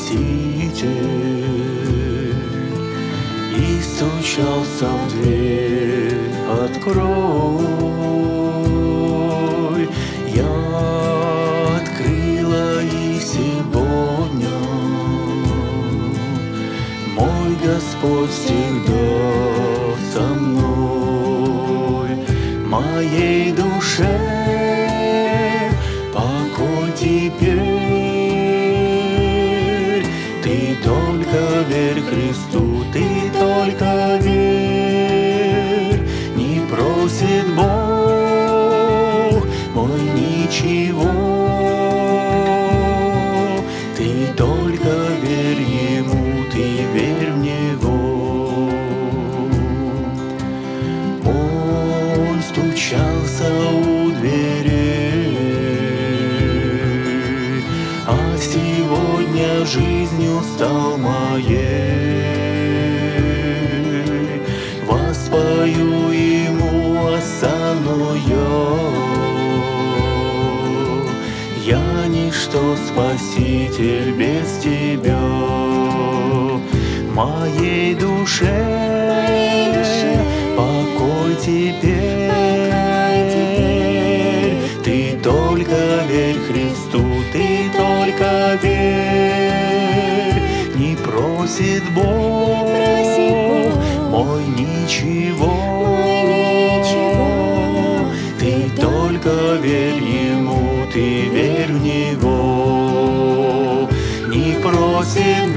Спаситель и стучался в дверь. Открой, я открыла, и сегодня мой Господь всегда со мной. Моей душе покой теперь. Ты только верь Христу, ты только верь. Не просит Бог мой ничего. Ты только верь Ему, ты верь в Него. Он стучался у дверей, а сегодня жизнью стал моей. Воспою Ему осану я ничто, Спаситель, без Тебя. Моей душе покой теперь. Ты только верь Христу, ты только верь. Не просит Бог мой ничего. Ты только верь Ему, ты верь в Него. Не просит